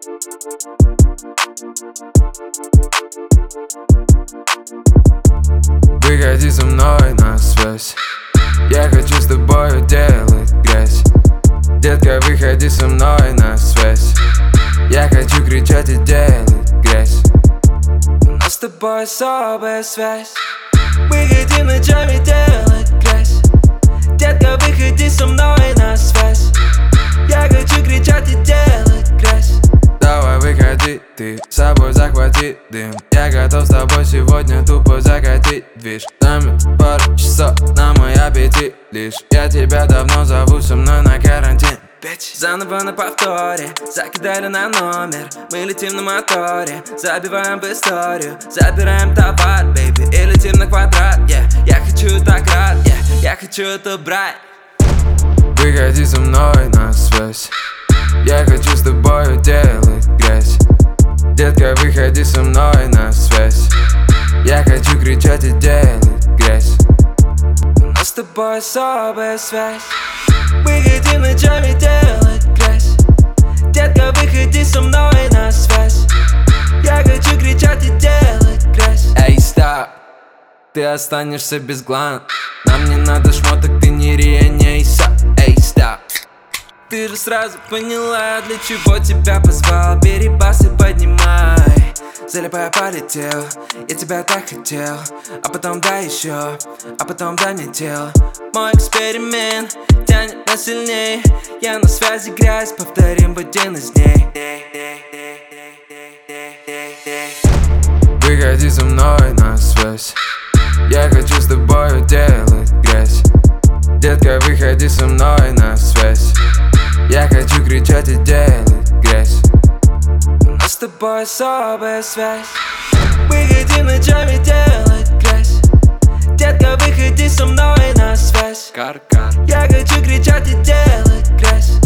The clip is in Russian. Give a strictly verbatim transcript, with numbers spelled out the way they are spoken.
Выходи со мной на связь, я хочу с тобою делать грязь. Детка, выходи со мной на связь, я хочу кричать и делать грязь. У нас с тобой особая связь. Выходи ночами делать грязь. Детка, выходи со мной на связь, я хочу кричать и делать грязь. Давай выходи, ты с собой захвати дым. Я готов с тобой сегодня тупо закатить движ. Нами пару часов на мой аппетит лишь. Я тебя давно зову со мной на карантин. Заново на повторе, закидали на номер. Мы летим на моторе, забиваем в историю. Забираем товар, бейби, и летим на квадрат, yeah. Я хочу так рад, yeah. Я хочу это брать. Выходи со мной на связь, я хочу с тобою делать грязь. Детка, выходи со мной на связь, я хочу кричать и делать грязь. У нас с тобой особая связь. Выходи ночами делать грязь. Детка, выходи со мной на связь, я хочу кричать и делать грязь. Эй, стоп, ты останешься без гланд. Нам не надо шмоток, ты не Рия, не Иса. Эй, стоп, ты же сразу поняла, для чего тебя позвал. Бери бас и поднимай. Залипая полетел, я тебя так хотел. А потом дай еще, а потом дай мне тело. Мой эксперимент тянет нас сильней. Я на связи, грязь, повторим в один из дней. Выходи со мной на связь, я хочу с тобою делать грязь. Детка, выходи со мной на связь, я хочу кричать и делать грязь. У нас с тобой особая связь. Выходи ночами делать грязь. Детка, выходи со мной на связь. Кар-кар. Я хочу кричать и делать грязь.